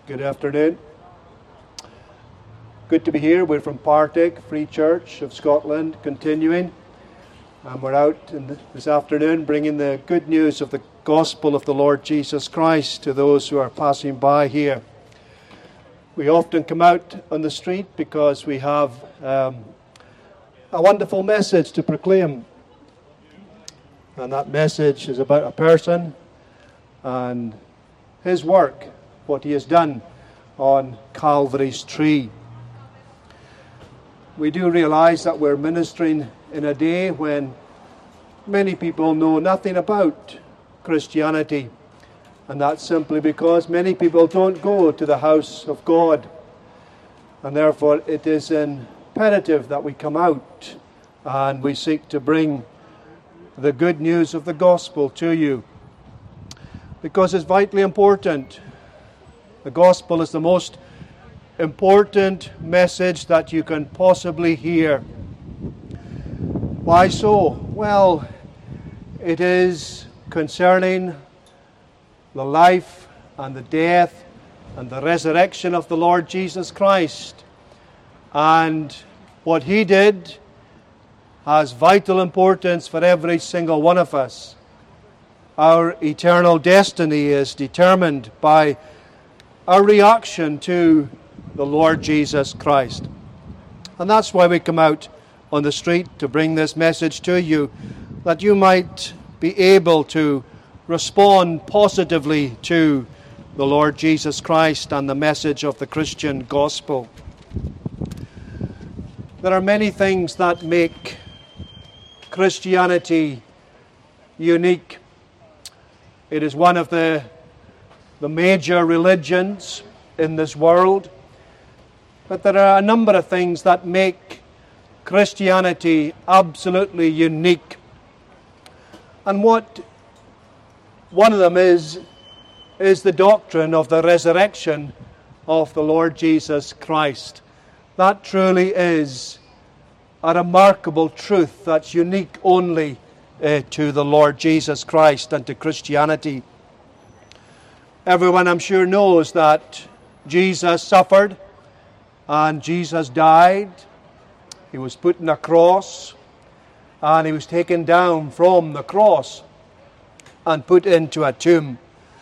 Good afternoon. Good to be here. We're from Partick Free Church of Scotland, continuing. And we're out this afternoon bringing the good news of the gospel of the Lord Jesus Christ to those who are passing by here. We often come out on the street because we have a wonderful message to proclaim. And that message is about a person and his work, what he has done on Calvary's tree. We do realize that we're ministering in a day when many people know nothing about Christianity, and that's simply because many people don't go to the house of God, and therefore it is imperative that we come out and we seek to bring the good news of the gospel to you, because it's vitally important. The gospel is the most important message that you can possibly hear. Why so? Well, it is concerning the life and the death and the resurrection of the Lord Jesus Christ. And what He did has vital importance for every single one of us. Our eternal destiny is determined by our reaction to the Lord Jesus Christ. And that's why we come out on the street to bring this message to you, that you might be able to respond positively to the Lord Jesus Christ and the message of the Christian gospel. There are many things that make Christianity unique. It is one of the major religions in this world. But there are a number of things that make Christianity absolutely unique. And what one of them is the doctrine of the resurrection of the Lord Jesus Christ. That truly is a remarkable truth that's unique only to the Lord Jesus Christ and to Christianity. Everyone, I'm sure, knows that Jesus suffered and Jesus died. He was put on a cross and He was taken down from the cross and put into a tomb.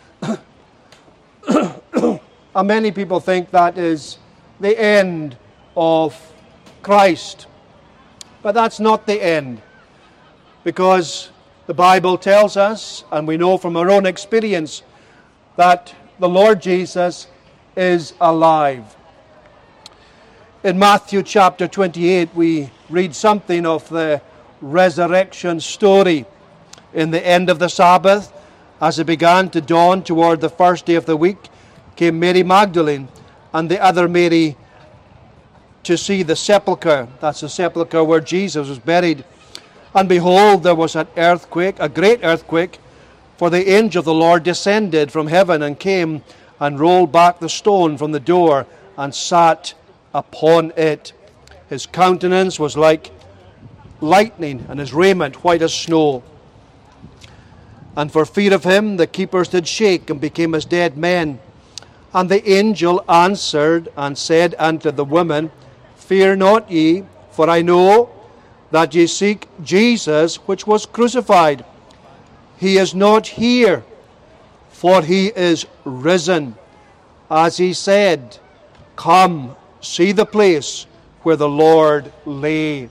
And many people think that is the end of Christ. But that's not the end, because the Bible tells us, and we know from our own experience, that the Lord Jesus is alive. In Matthew chapter 28, we read something of the resurrection story. In the end of the Sabbath, as it began to dawn toward the first day of the week, came Mary Magdalene and the other Mary to see the sepulchre. That's the sepulchre where Jesus was buried. And behold, there was an earthquake, a great earthquake, for the angel of the Lord descended from heaven and came and rolled back the stone from the door and sat upon it. His countenance was like lightning, and his raiment white as snow. And for fear of him the keepers did shake and became as dead men. And the angel answered and said unto the women, Fear not ye, for I know that ye seek Jesus which was crucified. He is not here, for He is risen. As He said, Come, see the place where the Lord lay.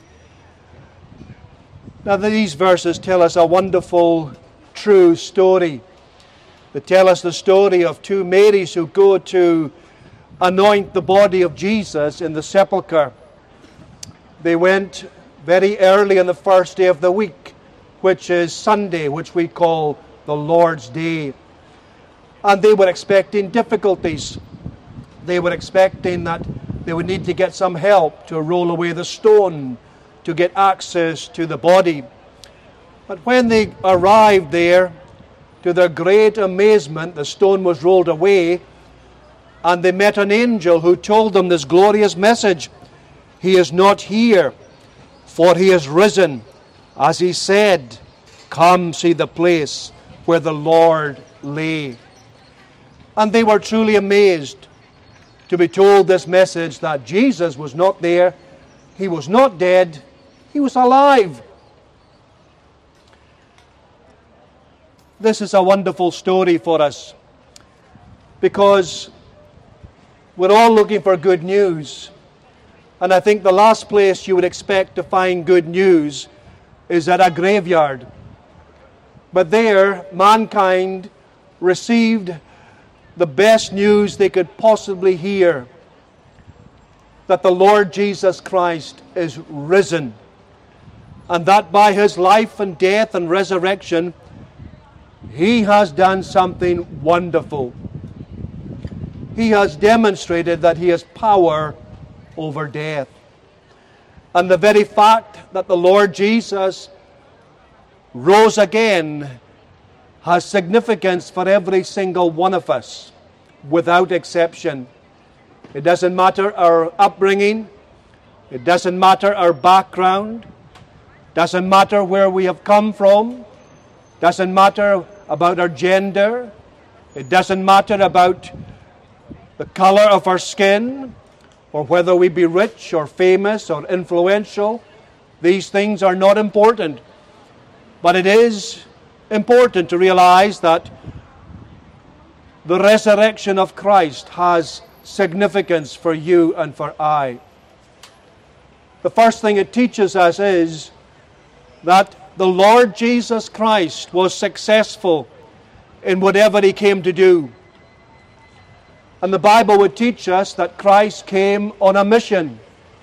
Now these verses tell us a wonderful, true story. They tell us the story of two Marys who go to anoint the body of Jesus in the sepulchre. They went very early on the first day of the week, which is Sunday, which we call the Lord's Day. And they were expecting difficulties. They were expecting that they would need to get some help to roll away the stone, to get access to the body. But when they arrived there, to their great amazement, the stone was rolled away, and they met an angel who told them this glorious message. He is not here, for He is risen. As He said, Come see the place where the Lord lay. And they were truly amazed to be told this message that Jesus was not there, He was not dead, He was alive. This is a wonderful story for us, because we're all looking for good news. And I think the last place you would expect to find good news is at a graveyard. But there, mankind received the best news they could possibly hear, that the Lord Jesus Christ is risen, and that by His life and death and resurrection, He has done something wonderful. He has demonstrated that He has power over death. And the very fact that the Lord Jesus rose again has significance for every single one of us, without exception. It doesn't matter our upbringing. It doesn't matter our background. Doesn't matter where we have come from. Doesn't matter about our gender. It doesn't matter about the color of our skin, or whether we be rich or famous or influential. These things are not important. But it is important to realize that the resurrection of Christ has significance for you and for I. The first thing it teaches us is that the Lord Jesus Christ was successful in whatever He came to do. And the Bible would teach us that Christ came on a mission.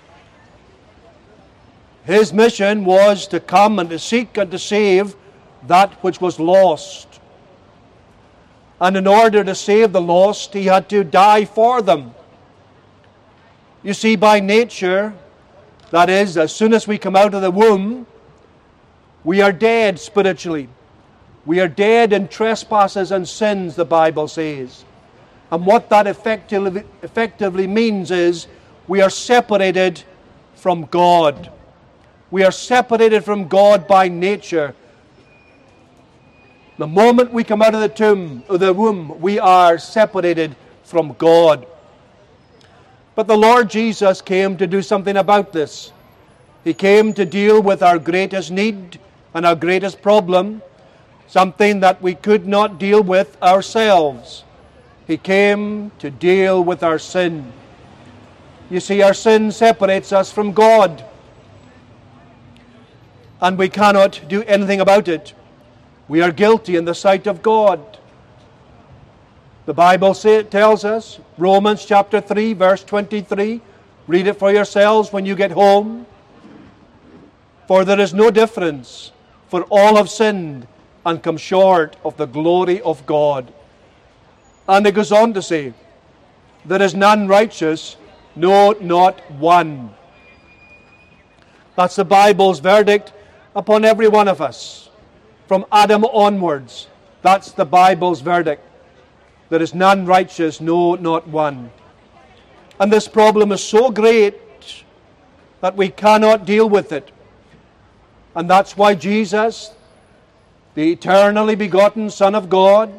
His mission was to come and to seek and to save that which was lost. And in order to save the lost, He had to die for them. You see, by nature, that is, as soon as we come out of the womb, we are dead spiritually. We are dead in trespasses and sins, the Bible says. And what that effectively means is we are separated from God. We are separated from God by nature. The moment we come out of the womb, we are separated from God. But the Lord Jesus came to do something about this. He came to deal with our greatest need and our greatest problem, something that we could not deal with ourselves. He came to deal with our sin. You see, our sin separates us from God, and we cannot do anything about it. We are guilty in the sight of God. The Bible tells us, Romans chapter 3, verse 23, read it for yourselves when you get home. For there is no difference, for all have sinned and come short of the glory of God. And it goes on to say, there is none righteous, no, not one. That's the Bible's verdict upon every one of us. From Adam onwards, that's the Bible's verdict. There is none righteous, no, not one. And this problem is so great that we cannot deal with it. And that's why Jesus, the eternally begotten Son of God,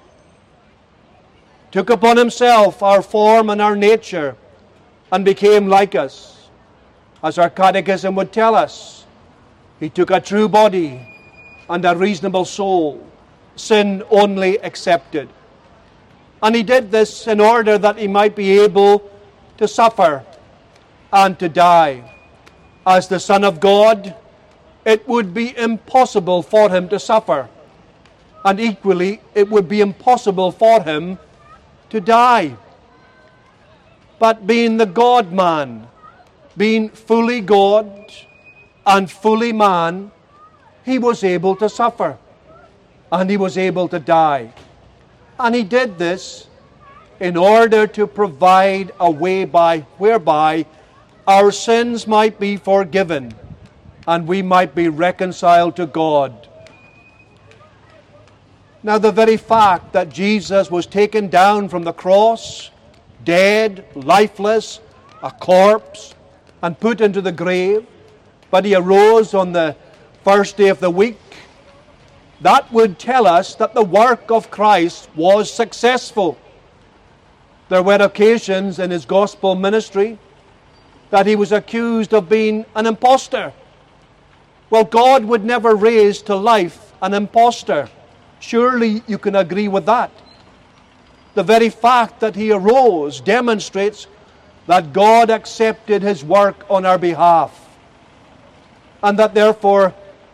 took upon Himself our form and our nature and became like us. As our catechism would tell us, He took a true body and a reasonable soul, sin only accepted. And He did this in order that He might be able to suffer and to die. As the Son of God, it would be impossible for Him to suffer. And equally, it would be impossible for Him to die. But being the God-man, being fully God and fully man, He was able to suffer. And He was able to die. And He did this in order to provide a way whereby our sins might be forgiven and we might be reconciled to God. Now, the very fact that Jesus was taken down from the cross, dead, lifeless, a corpse, and put into the grave, but He arose on the first day of the week, that would tell us that the work of Christ was successful. There were occasions in his gospel ministry that he was accused of being an impostor. Well, God would never raise to life an impostor. Surely you can agree with that. The very fact that he arose demonstrates that God accepted his work on our behalf, and that therefore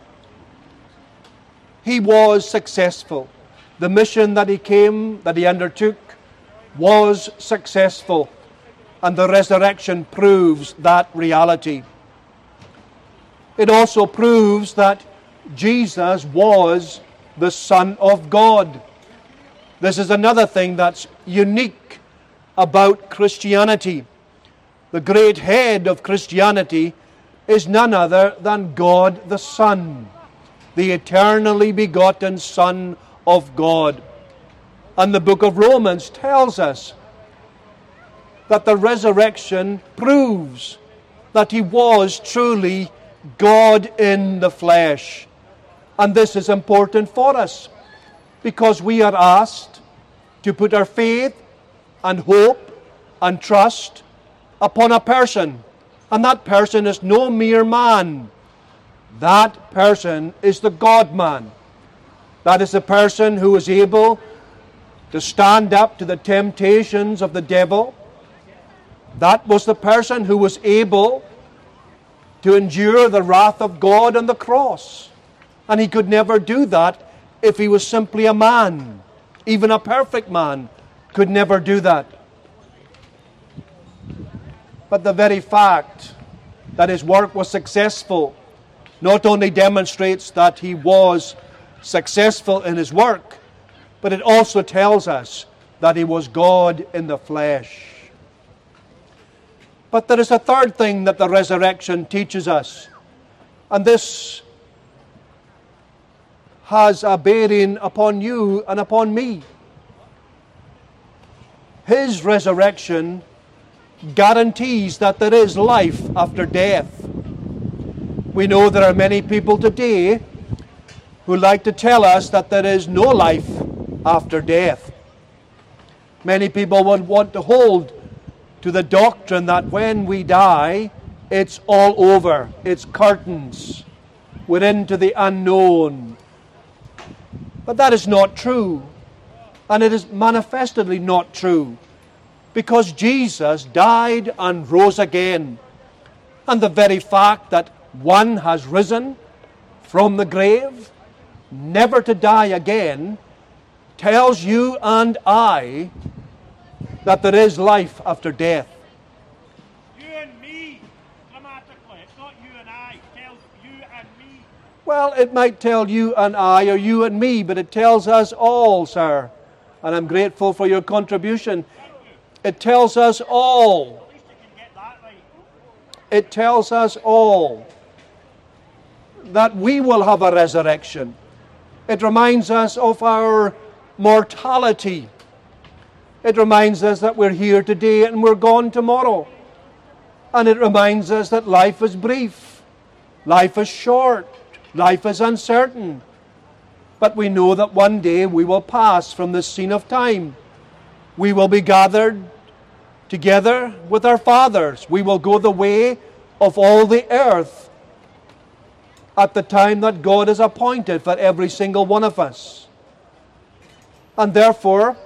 he was successful. The mission that he undertook was successful, and the resurrection proves that reality. It also proves that Jesus was the Son of God. This is another thing that's unique about Christianity. The great head of Christianity is none other than God the Son, the eternally begotten Son of God. And the book of Romans tells us that the resurrection proves that he was truly God in the flesh. And this is important for us, because we are asked to put our faith and hope and trust upon a person. And that person is no mere man. That person is the God-man. That is the person who is able to stand up to the temptations of the devil. That was the person who was able to endure the wrath of God on the cross. And he could never do that if he was simply a man. Even a perfect man could never do that. But the very fact that his work was successful not only demonstrates that he was successful in his work, but it also tells us that he was God in the flesh. But there is a third thing that the resurrection teaches us, and this has a bearing upon you and upon me. His resurrection guarantees that there is life after death. We know there are many people today who like to tell us that there is no life after death. Many people would want to hold to the doctrine that when we die, it's all over. It's curtains. We're into the unknown. But that is not true. And it is manifestly not true, because Jesus died and rose again. And the very fact that one has risen from the grave, never to die again, tells you and I that there is life after death. You and me, grammatically. It's not you and I. It tells you and me. Well, it might tell you and I, or you and me, but it tells us all, sir. And I'm grateful for your contribution. It tells us all. At least you can get that right. It tells us all that we will have a resurrection. It reminds us of our mortality. It reminds us that we're here today and we're gone tomorrow. And it reminds us that life is brief. Life is short. Life is uncertain. But we know that one day we will pass from this scene of time. We will be gathered together with our fathers. We will go the way of all the earth at the time that God has appointed for every single one of us. And therefore,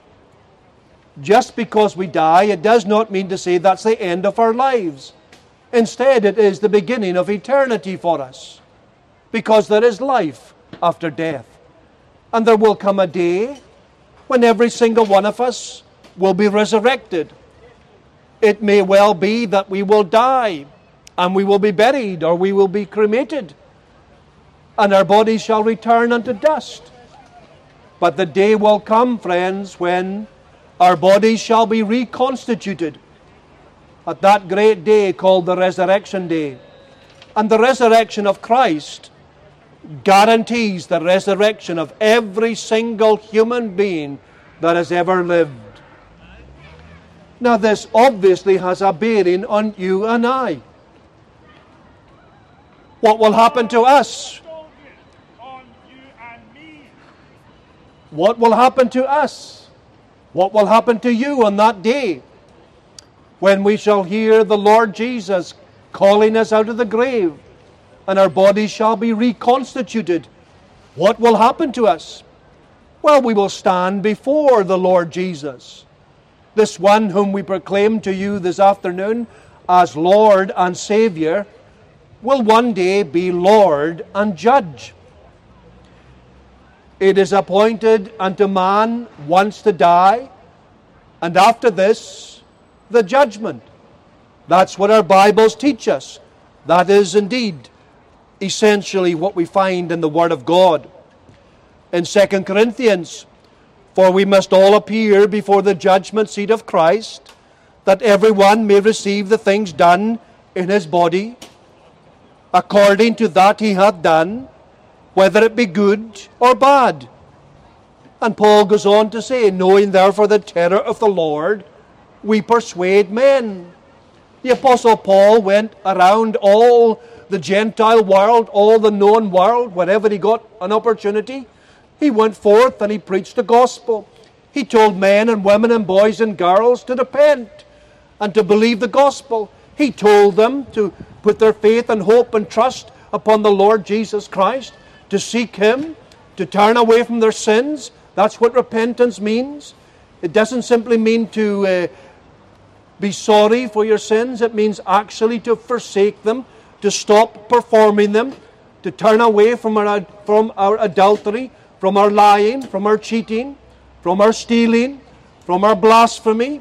just because we die, it does not mean to say that's the end of our lives. Instead, it is the beginning of eternity for us, because there is life after death. And there will come a day when every single one of us will be resurrected. It may well be that we will die, and we will be buried, or we will be cremated, and our bodies shall return unto dust. But the day will come, friends, when our bodies shall be reconstituted at that great day called the Resurrection Day. And the resurrection of Christ guarantees the resurrection of every single human being that has ever lived. Now, this obviously has a bearing on you and I. What will happen to us? On you and me. What will happen to us? What will happen to you on that day when we shall hear the Lord Jesus calling us out of the grave and our bodies shall be reconstituted? What will happen to us? Well, we will stand before the Lord Jesus. This one whom we proclaim to you this afternoon as Lord and Saviour will one day be Lord and Judge. It is appointed unto man once to die, and after this, the judgment. That's what our Bibles teach us. That is indeed essentially what we find in the Word of God. In 2 Corinthians, for we must all appear before the judgment seat of Christ, that every one may receive the things done in his body, according to that he hath done, whether it be good or bad. And Paul goes on to say, knowing therefore the terror of the Lord, we persuade men. The Apostle Paul went around all the Gentile world, all the known world, whenever he got an opportunity. He went forth and he preached the gospel. He told men and women and boys and girls to repent and to believe the gospel. He told them to put their faith and hope and trust upon the Lord Jesus Christ, to seek Him, to turn away from their sins. That's what repentance means. It doesn't simply mean to be sorry for your sins. It means actually to forsake them, to stop performing them, to turn away from our adultery, from our lying, from our cheating, from our stealing, from our blasphemy.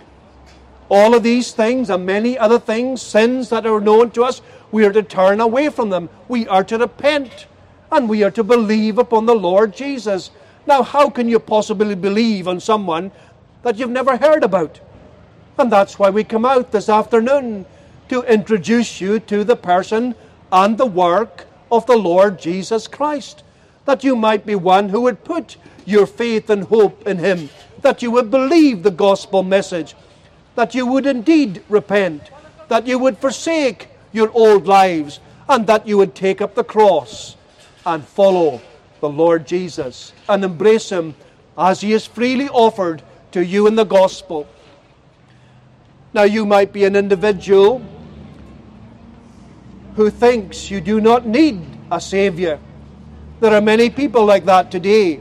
All of these things and many other things, sins that are known to us, we are to turn away from them. We are to repent. And we are to believe upon the Lord Jesus. Now, how can you possibly believe on someone that you've never heard about? And that's why we come out this afternoon, to introduce you to the person and the work of the Lord Jesus Christ, that you might be one who would put your faith and hope in Him, that you would believe the gospel message, that you would indeed repent, that you would forsake your old lives, and that you would take up the cross and follow the Lord Jesus and embrace Him as He is freely offered to you in the gospel. Now, you might be an individual who thinks you do not need a Savior. There are many people like that today.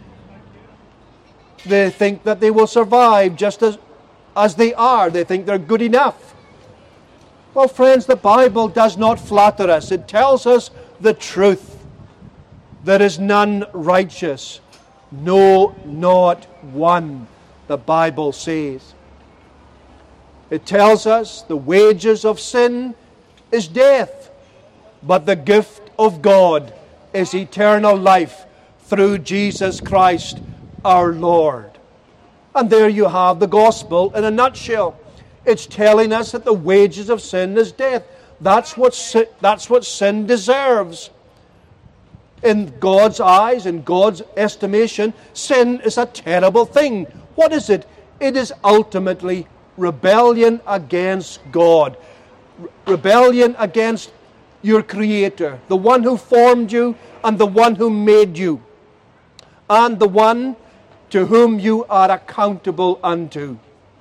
They think that they will survive just as they are. They think they're good enough. Well, friends, the Bible does not flatter us. It tells us the truth. There is none righteous, no, not one, the Bible says. It tells us the wages of sin is death, but the gift of God is eternal life through Jesus Christ our Lord. And there you have the gospel in a nutshell. It's telling us that the wages of sin is death. That's what sin deserves. In God's eyes, in God's estimation, sin is a terrible thing. What is it? It is ultimately rebellion against God. Rebellion against your Creator, the one who formed you and the one who made you, and the one to whom you are accountable unto.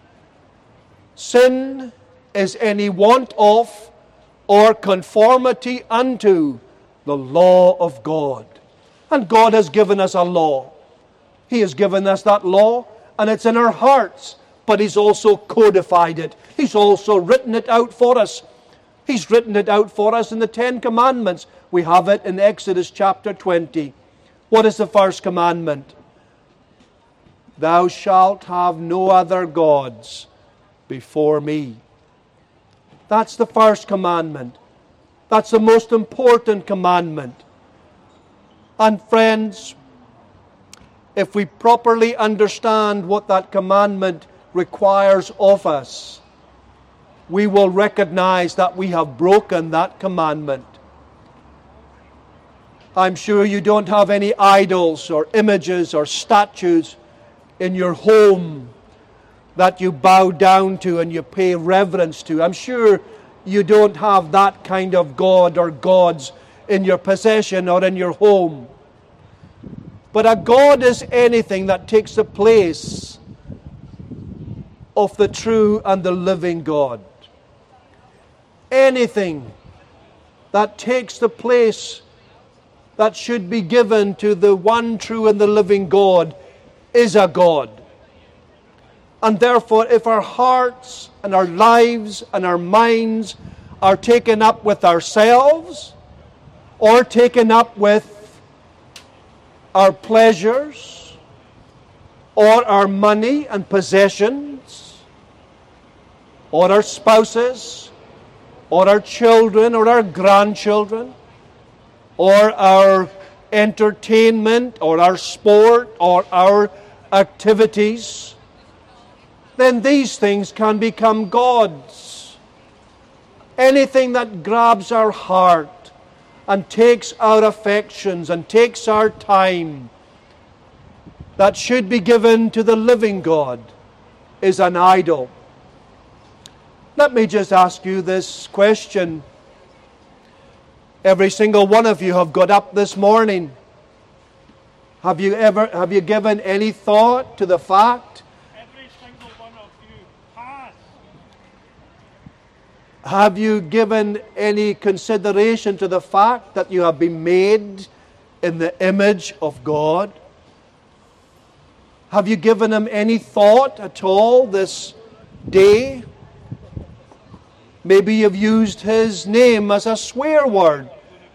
Sin is any want of or conformity unto the law of God. And God has given us a law. He has given us that law, and it's in our hearts, but He's also codified it. He's also written it out for us. He's written it out for us in the 10 Commandments. We have it in Exodus chapter 20. What is the first commandment? Thou shalt have no other gods before me. That's the first commandment. That's the most important commandment. And friends, if we properly understand what that commandment requires of us, we will recognize that we have broken that commandment. I'm sure you don't have any idols or images or statues in your home that you bow down to and you pay reverence to. I'm sure you don't have that kind of God or gods in your possession or in your home. But a God is anything that takes the place of the true and the living God. Anything that takes the place that should be given to the one true and the living God is a God. And therefore, if our hearts and our lives and our minds are taken up with ourselves, or taken up with our pleasures, or our money and possessions, or our spouses, or our children, or our grandchildren, or our entertainment, or our sport, or our activities, then these things can become gods. Anything that grabs our heart and takes our affections and takes our time that should be given to the living God is an idol. Let me just ask you this question. Every single one of you have got up this morning. Have you given any thought to the fact? Every single one of you has. Have you given any consideration to the fact that you have been made in the image of God? Have you given Him any thought at all this day? Maybe you've used His name as a swear word.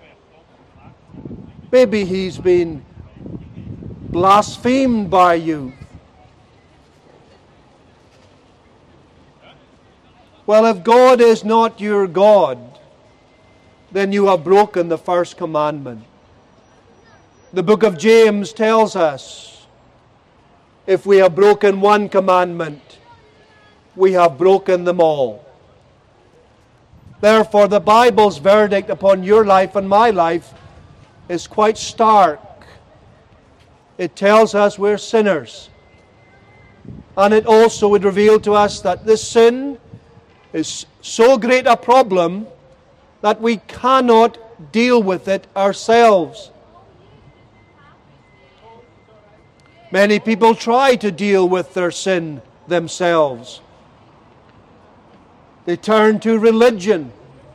Maybe He's been blasphemed by you. Well, if God is not your God, then you have broken the first commandment. The book of James tells us, if we have broken one commandment, we have broken them all. Therefore, the Bible's verdict upon your life and my life is quite stark. It tells us we're sinners. And it also would reveal to us that this sin is so great a problem that we cannot deal with it ourselves. Many people try to deal with their sin themselves. They turn to religion.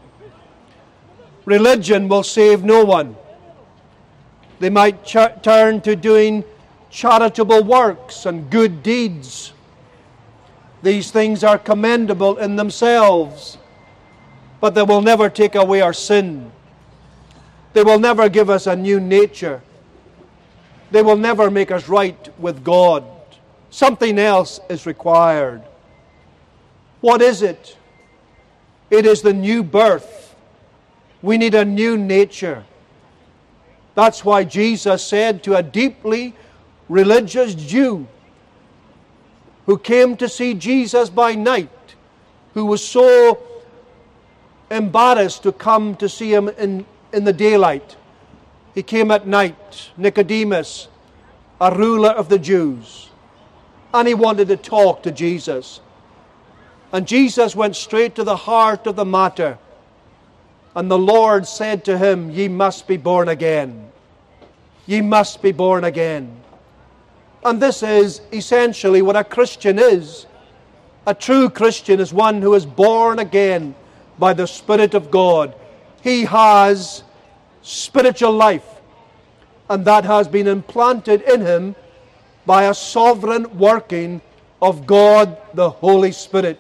Religion will save no one. They might turn to doing charitable works and good deeds. These things are commendable in themselves, but they will never take away our sin. They will never give us a new nature. They will never make us right with God. Something else is required. What is it? It is the new birth. We need a new nature. That's why Jesus said to a deeply religious Jew who came to see Jesus by night, who was so embarrassed to come to see Him in the daylight. He came at night, Nicodemus, a ruler of the Jews, and he wanted to talk to Jesus. And Jesus went straight to the heart of the matter. And the Lord said to him, "Ye must be born again. Ye must be born again." And this is essentially what a Christian is. A true Christian is one who is born again by the Spirit of God. He has spiritual life, and that has been implanted in him by a sovereign working of God the Holy Spirit.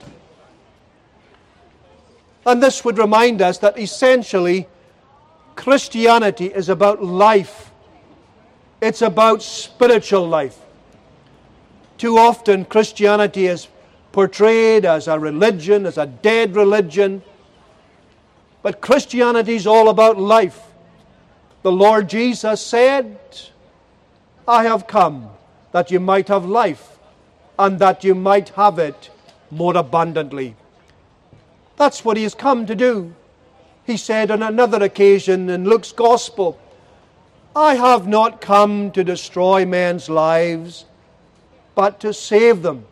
And this would remind us that essentially Christianity is about life. It's about spiritual life. Too often Christianity is portrayed as a religion, as a dead religion. But Christianity is all about life. The Lord Jesus said, "I have come that you might have life, and that you might have it more abundantly." That's what He has come to do. He said on another occasion in Luke's Gospel, "I have not come to destroy men's lives, but to save them."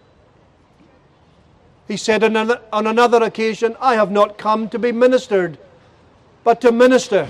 He said on another occasion, "I have not come to be ministered, but to minister,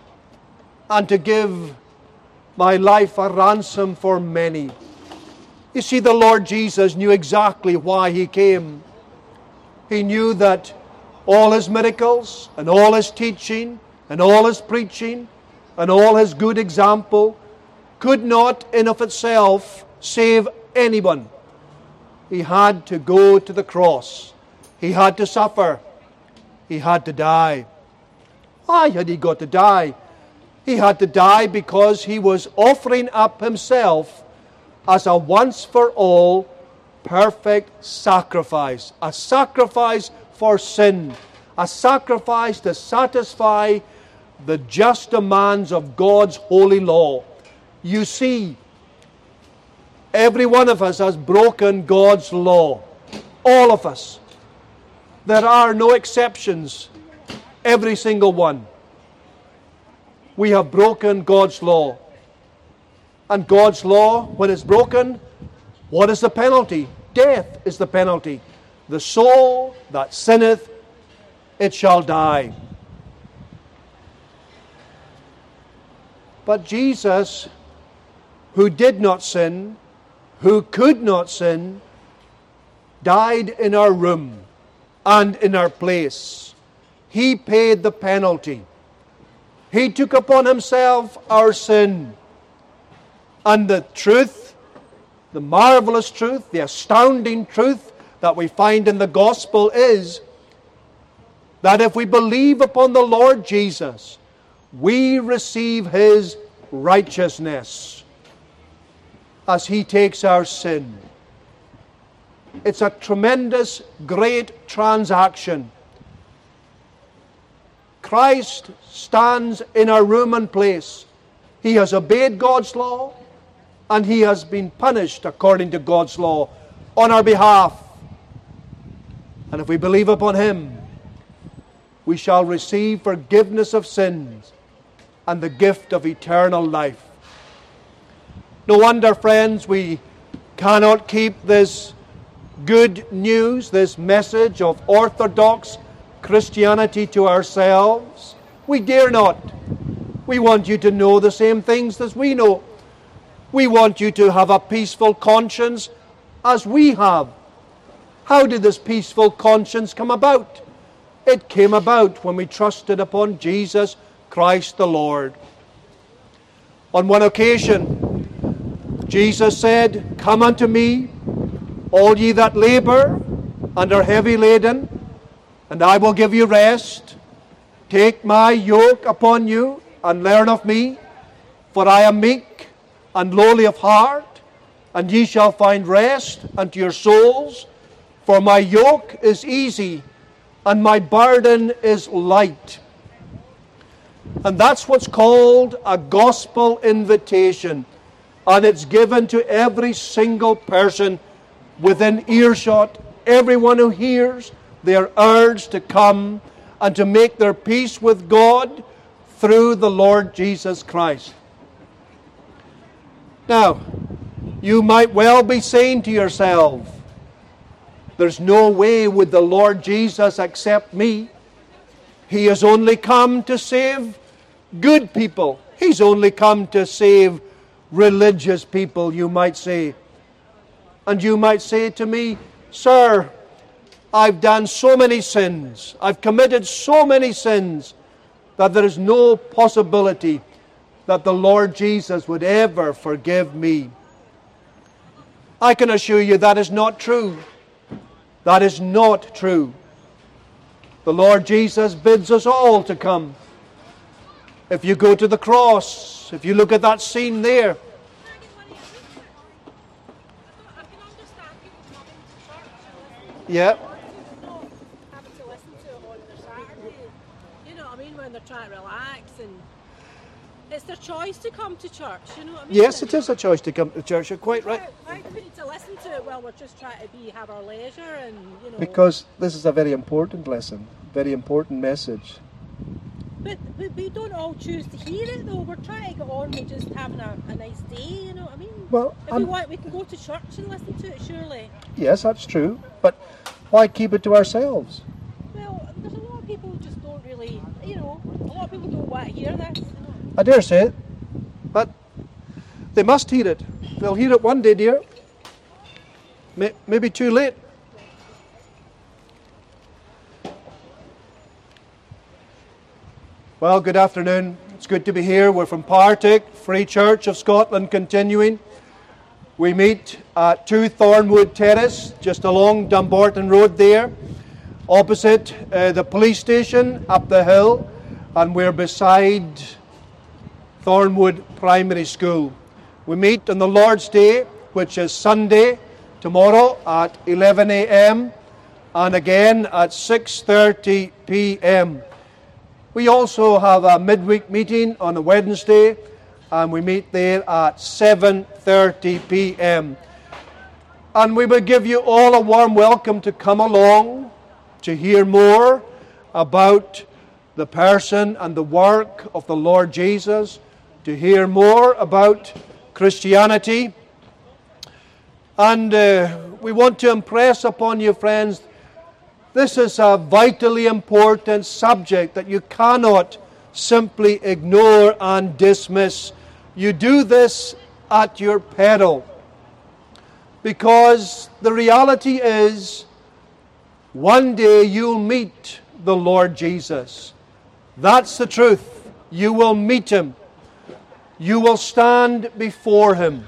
and to give my life a ransom for many." You see, the Lord Jesus knew exactly why he came. He knew that all his miracles and all his teaching and all his preaching and all his good example could not in of itself save anyone. He had to go to the cross. He had to suffer. He had to die. Why had he got to die? He had to die because he was offering up himself as a once-for-all perfect sacrifice. A sacrifice for sin. A sacrifice to satisfy the just demands of God's holy law. You see, every one of us has broken God's law. All of us. There are no exceptions. Every single one. We have broken God's law. And God's law, when it's broken, what is the penalty? Death is the penalty. The soul that sinneth, it shall die. But Jesus, who did not sin, who could not sin, died in our room and in our place. He paid the penalty. He took upon himself our sin. And the truth, the marvelous truth, the astounding truth that we find in the gospel is that if we believe upon the Lord Jesus, we receive his righteousness as he takes our sin. It's a tremendous, great transaction. Christ stands in our room and place. He has obeyed God's law, and he has been punished according to God's law on our behalf. And if we believe upon him, we shall receive forgiveness of sins and the gift of eternal life. No wonder, friends, we cannot keep this good news, this message of orthodox Christianity to ourselves. We dare not. We want you to know the same things as we know. We want you to have a peaceful conscience as we have. How did this peaceful conscience come about? It came about when we trusted upon Jesus Christ the Lord. On one occasion, Jesus said, "Come unto me, all ye that labor and are heavy laden, and I will give you rest. Take my yoke upon you, and learn of me, for I am meek and lowly of heart, and ye shall find rest unto your souls. For my yoke is easy, and my burden is light." And that's what's called a gospel invitation. And it's given to every single person within earshot. Everyone who hears, they are urged to come and to make their peace with God through the Lord Jesus Christ. Now, you might well be saying to yourself, "There's no way would the Lord Jesus accept me. He has only come to save good people. He's only come to save religious people," you might say. And you might say to me, "Sir, I've done so many sins. I've committed so many sins that there is no possibility that the Lord Jesus would ever forgive me." I can assure you that is not true. That is not true. The Lord Jesus bids us all to come. If you go to the cross, if you look at that scene there, yeah. Having to listen to it on their Saturday, you know what I mean, when they're trying to relax, and it's their choice to come to church, you know what I mean? Yes, it is a choice to come to church. You're quite right. Why do we need to listen to it while we're just trying to have our leisure and, you know? Because this is a very important lesson, very important message. But we don't all choose to hear it, though. We're trying to get on with just having a nice day, you know what I mean? Well, if we want, we can go to church and listen to it, surely. Yes, that's true. But why keep it to ourselves? Well, there's a lot of people who just don't really, you know, a lot of people don't want to hear this. I dare say it. But they must hear it. They'll hear it one day, dear. Maybe too late. Well, good afternoon. It's good to be here. We're from Partick, Free Church of Scotland continuing. We meet at 2 Thornwood Terrace, just along Dumbarton Road there, opposite the police station up the hill, and we're beside Thornwood Primary School. We meet on the Lord's Day, which is Sunday, tomorrow at 11 a.m. and again at 6:30 p.m. We also have a midweek meeting on a Wednesday, and we meet there at 7:30 p.m. And we will give you all a warm welcome to come along to hear more about the person and the work of the Lord Jesus, to hear more about Christianity. And we want to impress upon you, friends, this is a vitally important subject that you cannot simply ignore and dismiss. You do this at your peril. Because the reality is, one day you'll meet the Lord Jesus. That's the truth. You will meet Him. You will stand before Him.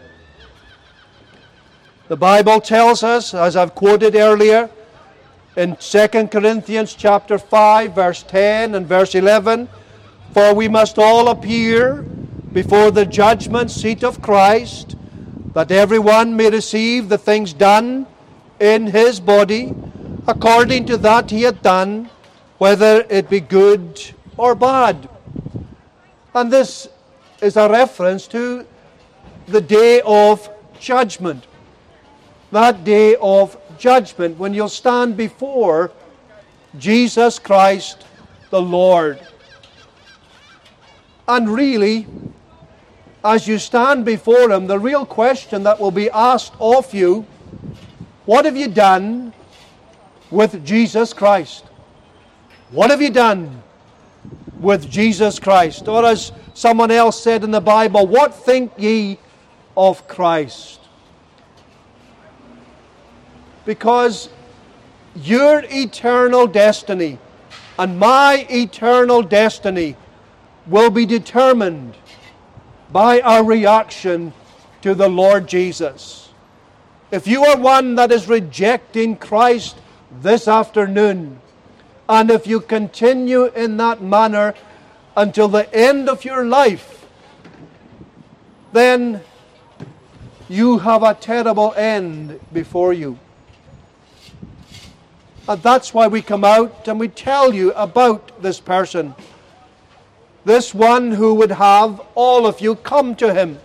The Bible tells us, as I've quoted earlier, in 2 Corinthians chapter 5, verse 10 and verse 11, for we must all appear before the judgment seat of Christ, that everyone may receive the things done in his body, according to that he had done, whether it be good or bad. And this is a reference to the day of judgment. That day of judgment, when you'll stand before Jesus Christ the Lord. And really, as you stand before Him, the real question that will be asked of you, what have you done with Jesus Christ? What have you done with Jesus Christ? Or as someone else said in the Bible, what think ye of Christ? Because your eternal destiny and my eternal destiny will be determined by our reaction to the Lord Jesus. If you are one that is rejecting Christ this afternoon, and if you continue in that manner until the end of your life, then you have a terrible end before you. And that's why we come out and we tell you about this person. This one who would have all of you come to Him.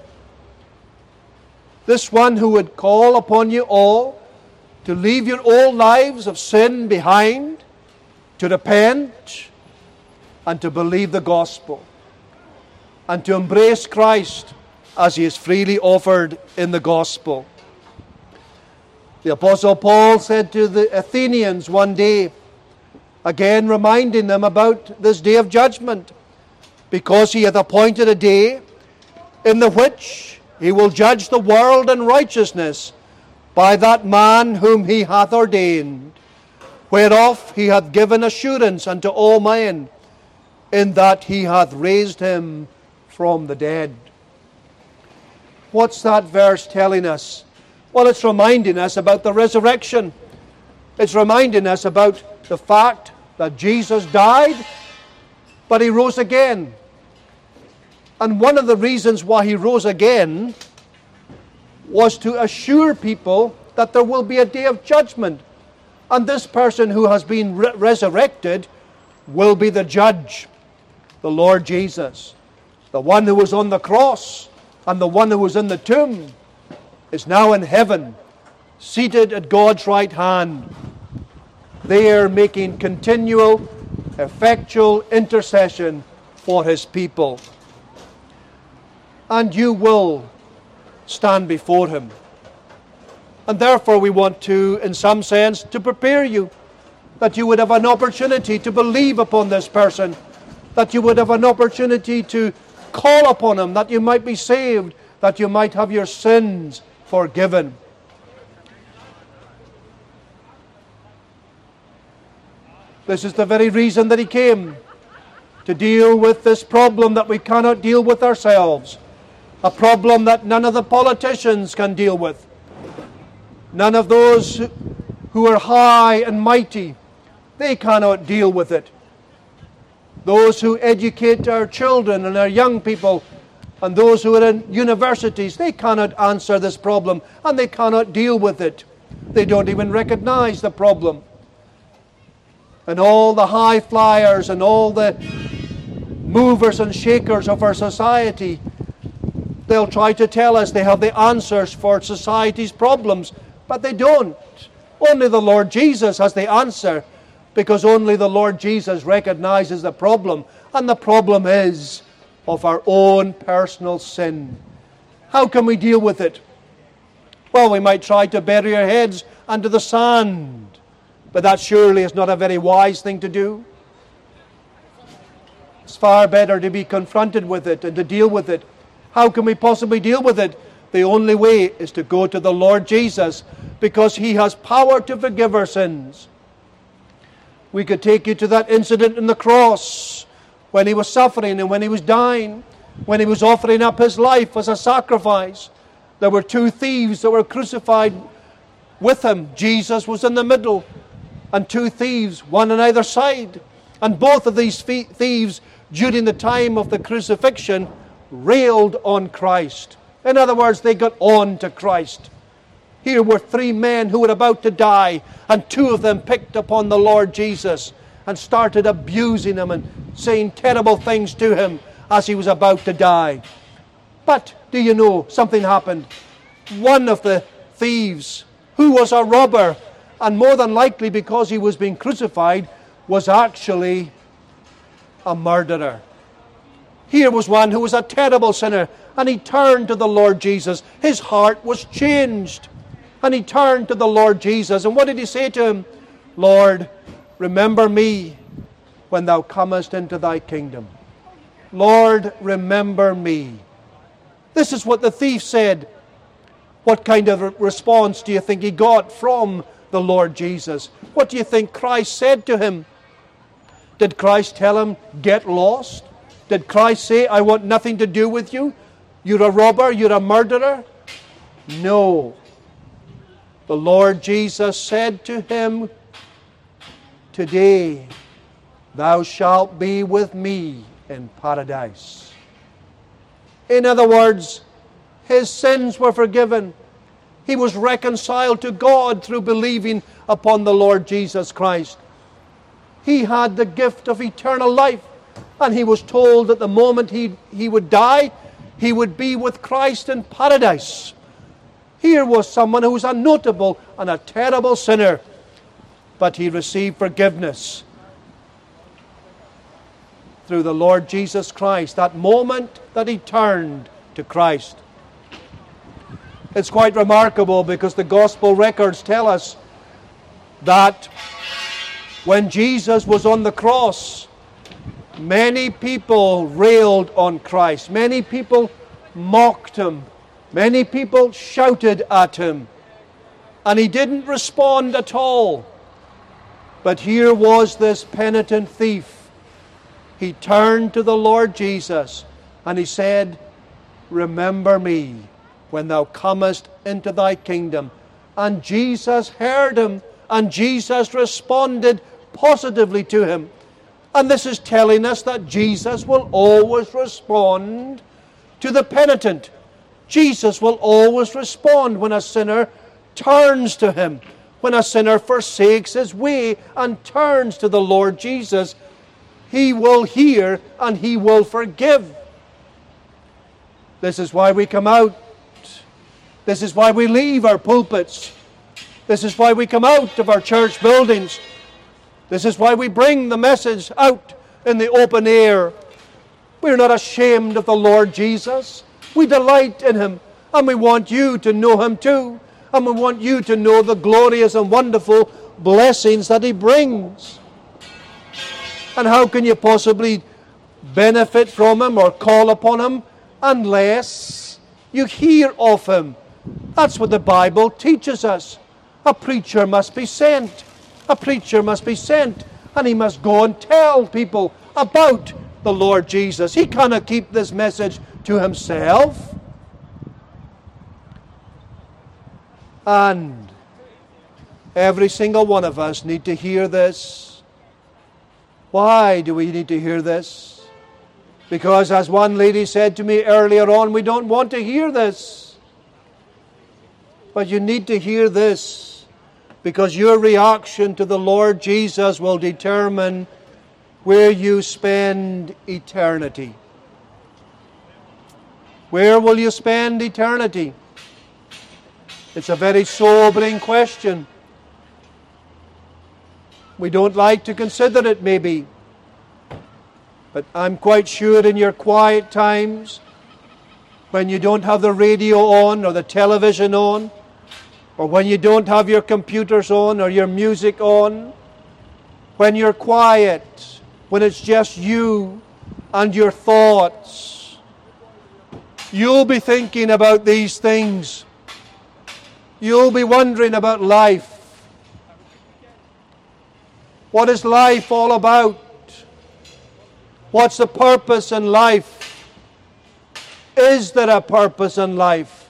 This one who would call upon you all to leave your old lives of sin behind, to repent, and to believe the gospel, and to embrace Christ as He is freely offered in the gospel. The Apostle Paul said to the Athenians one day, again reminding them about this day of judgment, because He hath appointed a day in the which He will judge the world in righteousness by that man whom He hath ordained, whereof He hath given assurance unto all men, in that He hath raised Him from the dead. What's that verse telling us? Well, it's reminding us about the resurrection. It's reminding us about the fact that Jesus died, but He rose again. And one of the reasons why He rose again was to assure people that there will be a day of judgment. And this person who has been resurrected will be the judge, the Lord Jesus. The one who was on the cross and the one who was in the tomb is now in heaven, seated at God's right hand. They are making continual, effectual intercession for His people. And you will stand before Him. And therefore we want to, in some sense, to prepare you, that you would have an opportunity to believe upon this person, that you would have an opportunity to call upon Him, that you might be saved, that you might have your sins forgiven. This is the very reason that He came, to deal with this problem that we cannot deal with ourselves. A problem that none of the politicians can deal with. None of those who are high and mighty, they cannot deal with it. Those who educate our children and our young people, and those who are in universities, they cannot answer this problem, and they cannot deal with it. They don't even recognize the problem. And all the high flyers and all the movers and shakers of our society, they'll try to tell us they have the answers for society's problems, but they don't. Only the Lord Jesus has the answer, because only the Lord Jesus recognizes the problem, and the problem is of our own personal sin. How can we deal with it? Well, we might try to bury our heads under the sand, but that surely is not a very wise thing to do. It's far better to be confronted with it and to deal with it. How can we possibly deal with it? The only way is to go to the Lord Jesus, because He has power to forgive our sins. We could take you to that incident on the cross, when He was suffering and when He was dying, when He was offering up His life as a sacrifice. There were two thieves that were crucified with Him. Jesus was in the middle, and two thieves, one on either side. And both of these thieves, during the time of the crucifixion, railed on Christ. In other words, they got on to Christ. Here were three men who were about to die, and two of them picked upon the Lord Jesus and started abusing Him and saying terrible things to Him as He was about to die. But do you know, something happened. One of the thieves, who was a robber, and more than likely because he was being crucified, was actually a murderer. Here was one who was a terrible sinner, and he turned to the Lord Jesus. His heart was changed. And he turned to the Lord Jesus. And what did he say to Him? Lord, remember me when Thou comest into Thy kingdom. Lord, remember me. This is what the thief said. What kind of response do you think he got from the Lord Jesus? What do you think Christ said to him? Did Christ tell him, get lost? Did Christ say, I want nothing to do with you? You're a robber, you're a murderer? No. The Lord Jesus said to him, today thou shalt be with me in paradise. In other words, his sins were forgiven. He was reconciled to God through believing upon the Lord Jesus Christ. He had the gift of eternal life, and he was told that the moment he would die, he would be with Christ in paradise. Here was someone who was a notable and a terrible sinner, but he received forgiveness through the Lord Jesus Christ, that moment that he turned to Christ. It's quite remarkable, because the gospel records tell us that when Jesus was on the cross, many people railed on Christ. Many people mocked Him. Many people shouted at Him. And He didn't respond at all. But here was this penitent thief. He turned to the Lord Jesus and he said, remember me when Thou comest into Thy kingdom. And Jesus heard him, and Jesus responded positively to him. And this is telling us that Jesus will always respond to the penitent. Jesus will always respond when a sinner turns to Him. When a sinner forsakes his way and turns to the Lord Jesus, He will hear and He will forgive. This is why we come out. This is why we leave our pulpits. This is why we come out of our church buildings. This is why we bring the message out in the open air. We're not ashamed of the Lord Jesus. We delight in Him, and we want you to know Him too. And we want you to know the glorious and wonderful blessings that He brings. And how can you possibly benefit from Him or call upon Him unless you hear of Him? That's what the Bible teaches us. A preacher must be sent. A preacher must be sent. and he must go and tell people about the Lord Jesus. He cannot keep this message to himself. And every single one of us need to hear this. Why do we need to hear this? Because as one lady said to me earlier on, we don't want to hear this. But you need to hear this, because your reaction to the Lord Jesus will determine where you spend eternity. Where will you spend eternity? It's a very sobering question. We don't like to consider it, maybe. But I'm quite sure in your quiet times, when you don't have the radio on or the television on, or when you don't have your computers on or your music on, when you're quiet, when it's just you and your thoughts, you'll be thinking about these things. You'll be wondering about life. What is life all about? What's the purpose in life? Is there a purpose in life?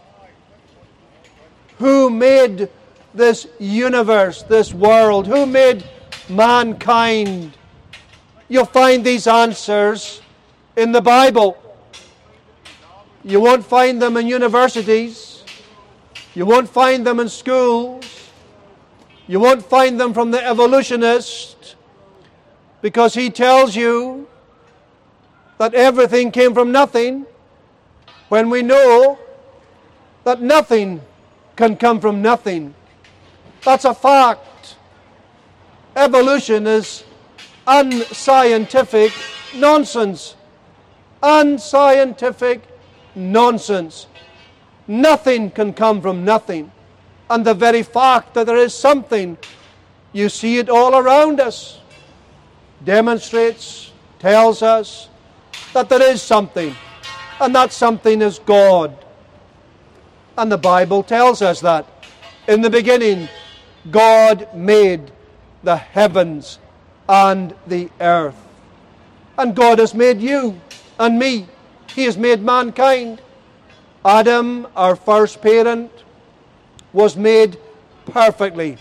Who made this universe, this world? Who made mankind? You'll find these answers in the Bible. You won't find them in universities. You won't find them in schools. You won't find them from the evolutionist, because he tells you that everything came from nothing, when we know that nothing can come from nothing. That's a fact. Evolution is unscientific nonsense. Unscientific nonsense. Nothing can come from nothing. And the very fact that there is something, you see it all around us, demonstrates, tells us that there is something, and that something is God. And the Bible tells us that. In the beginning, God made the heavens and the earth. And God has made you and me. He has made mankind. Adam, our first parent, was made perfectly.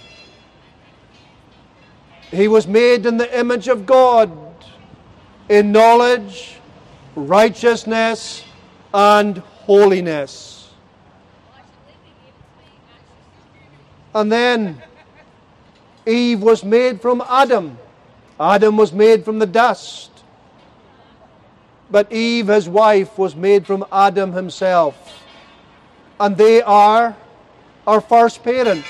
He was made in the image of God, in knowledge, righteousness, and holiness. And then Eve was made from Adam. Adam was made from the dust. But Eve, his wife, was made from Adam himself. And they are our first parents.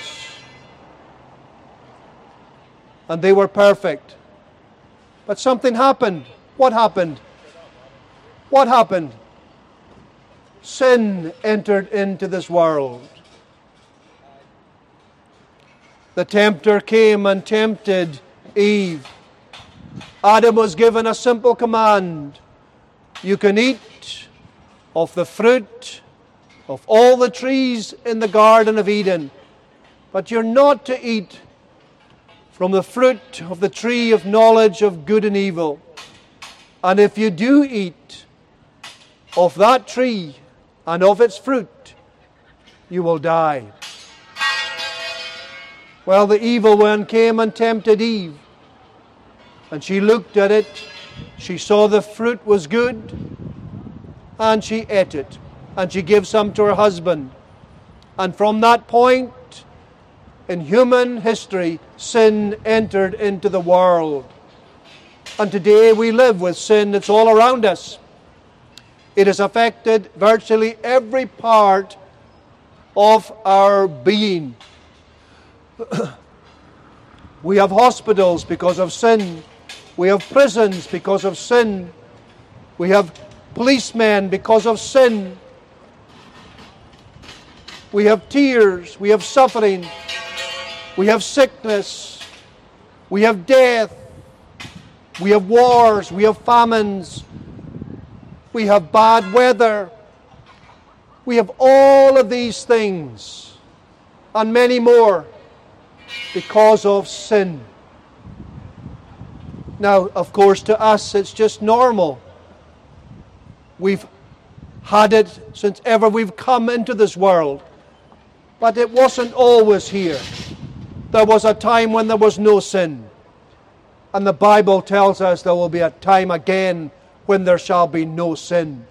And they were perfect. But something happened. What happened? What happened? Sin entered into this world. The tempter came and tempted Eve. Adam was given a simple command. You can eat of the fruit of all the trees in the Garden of Eden, but you're not to eat from the fruit of the tree of knowledge of good and evil. And if you do eat of that tree and of its fruit, you will die. Well, the evil one came and tempted Eve, and she looked at it. She saw the fruit was good, and she ate it. And she gave some to her husband. And from that point in human history, sin entered into the world. And today we live with sin that's all around us. It has affected virtually every part of our being. We have hospitals because of sin. We have prisons because of sin. We have policemen because of sin. We have tears, we have suffering, we have sickness, we have death, we have wars, we have famines, we have bad weather. We have all of these things and many more because of sin. Now, of course, to us it's just normal. We've had it since ever we've come into this world. But it wasn't always here. There was a time when there was no sin. And the Bible tells us there will be a time again when there shall be no sin.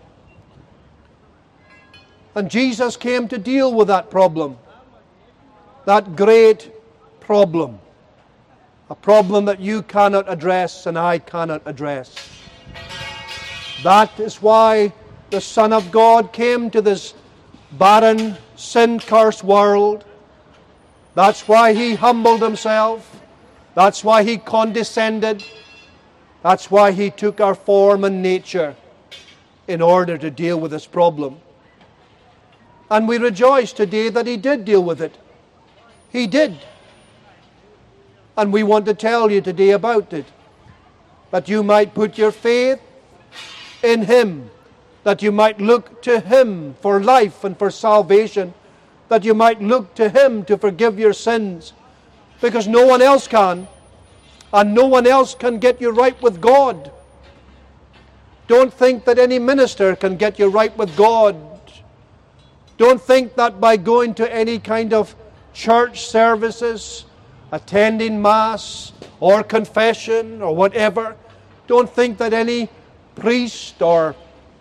And Jesus came to deal with that problem. That great problem. A problem that you cannot address and I cannot address. That is why the Son of God came to this barren, sin-cursed world. That's why He humbled Himself. That's why He condescended. That's why He took our form and nature in order to deal with this problem. And we rejoice today that He did deal with it. He did. And we want to tell you today about it. That you might put your faith in Him. That you might look to Him for life and for salvation. That you might look to Him to forgive your sins. Because no one else can. And no one else can get you right with God. Don't think that any minister can get you right with God. Don't think that by going to any kind of church services, attending Mass or confession or whatever, don't think that any priest or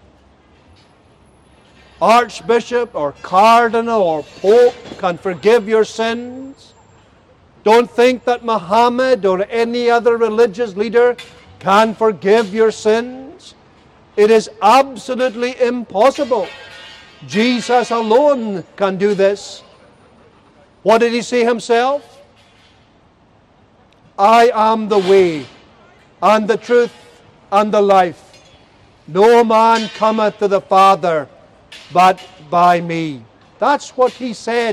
archbishop or cardinal or pope can forgive your sins. Don't think that Muhammad or any other religious leader can forgive your sins. It is absolutely impossible. Jesus alone can do this. What did He say Himself? I am the way and the truth and the life. No man cometh to the Father but by me. That's what He said.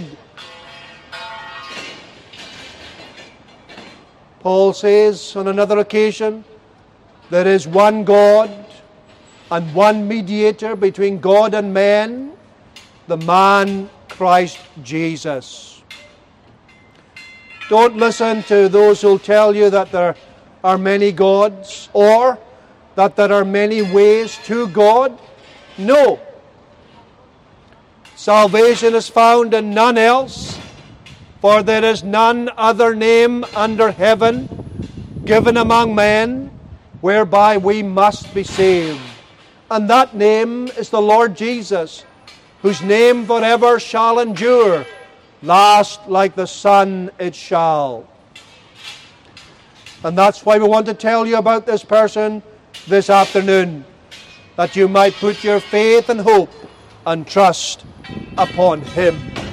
Paul says on another occasion, there is one God and one mediator between God and men, the man Christ Jesus. Don't listen to those who tell you that there are many gods or that there are many ways to God. No. Salvation is found in none else, for there is none other name under heaven given among men whereby we must be saved. And that name is the Lord Jesus, whose name forever shall endure. Last like the sun it shall. And that's why we want to tell you about this person this afternoon, that you might put your faith and hope and trust upon Him.